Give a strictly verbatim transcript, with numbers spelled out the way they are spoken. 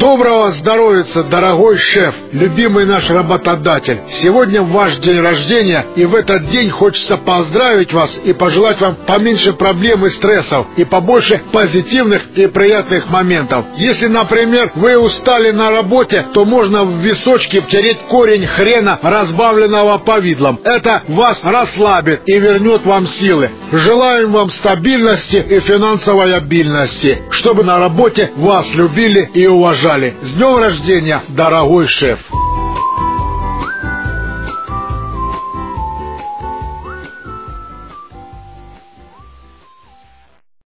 Доброго здоровья, дорогой шеф, любимый наш работодатель. Сегодня ваш день рождения, и в этот день хочется поздравить вас и пожелать вам поменьше проблем и стрессов, и побольше позитивных и приятных моментов. Если, например, вы устали на работе, то можно в височки втереть корень хрена, разбавленного повидлом. Это вас расслабит и вернет вам силы. Желаем вам стабильности и финансовой обильности, чтобы на работе вас любили и уважали. С днем рождения, дорогой шеф!